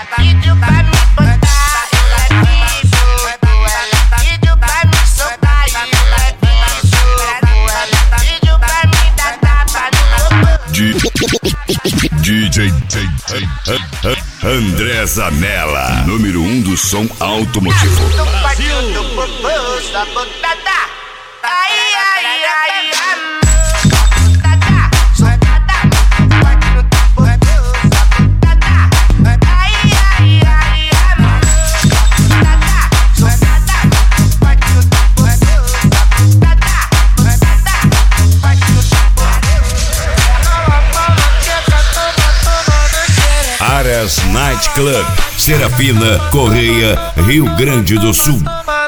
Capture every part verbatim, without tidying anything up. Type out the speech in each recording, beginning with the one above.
pediu pra me botar, ela quis, ela pediu pra me soltar, ela quis, ela pediu pra me dar tapa no D J André Zanella, número um do som automotivo. Brasil. Ai, ai, ai, ai. Aras Night Club, Serafina, Correia, Rio Grande do Sul.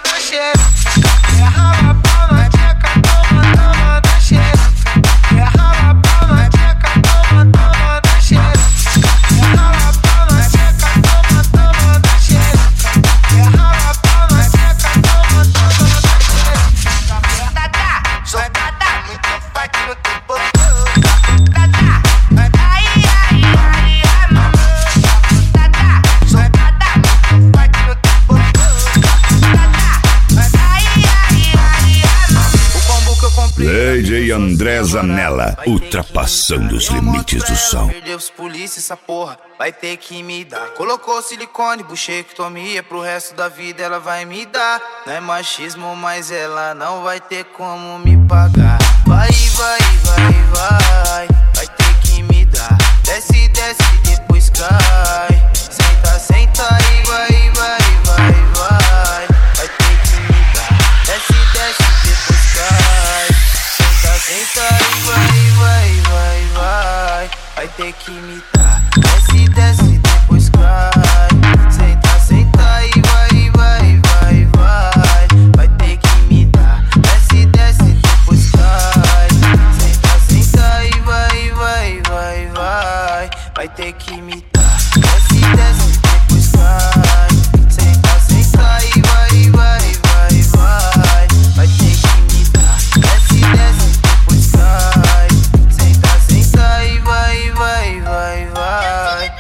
D J André Zanella, ultrapassando os limites do som. Perdeu os polícia, essa porra vai ter que me dar. Colocou silicone, buchectomia, pro resto da vida ela vai me dar. Não é machismo, mas ela não vai ter como me pagar. Vai, vai, vai, vai, vai ter que me dar. Desce, desce, depois cai. Senta, senta e vai, vai, vai, vai, vai ter que me dar. Desce, desce, depois cai. Senta e vai, vai, vai, vai, vai ter que me dar. Desce, desce, depois cai. Senta, senta e vai, vai, vai, vai, vai ter que me dar. Desce, desce, depois cai. Senta, senta e vai, vai, vai, vai, vai ter que me dar. Desce, desce, depois cai. Senta, senta e vai, vai, vai, vai, vai ter que me dar. Desce, desce. Sai, senta, senta e vai, vai, vai, vai.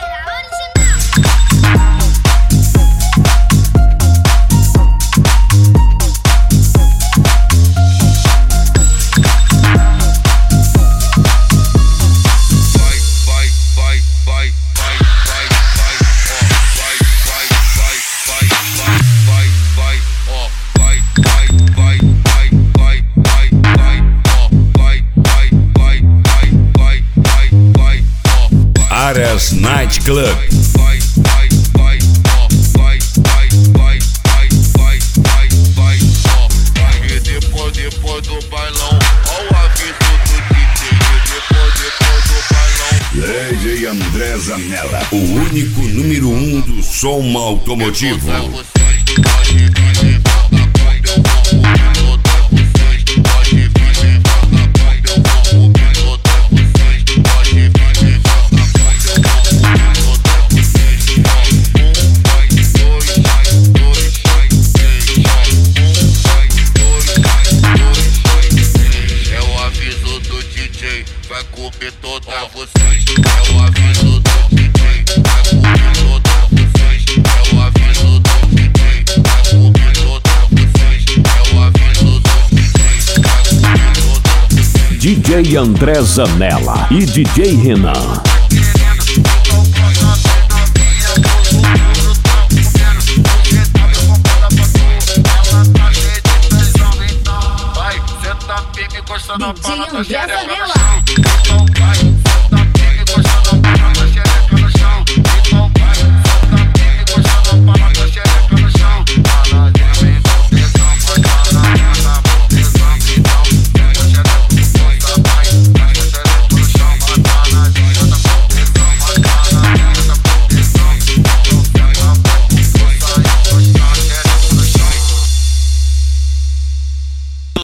Aras Night Club. Vai, vai, vai, ó, vai, vai, vai, vai, vai, vai, vai, ó. E depois, depois do bailão, ó o aviso do D J. E depois, depois do bailão, D J André Zanella, o único número um do som automotivo. vai comer toda vocês. É o aviso do D J, vai comer toda vocês. É o aviso do D J, vai comer toda vocês. É o aviso do D J, vai comer toda vocês. D J André Zanella e D J Renan. D J André Zanella.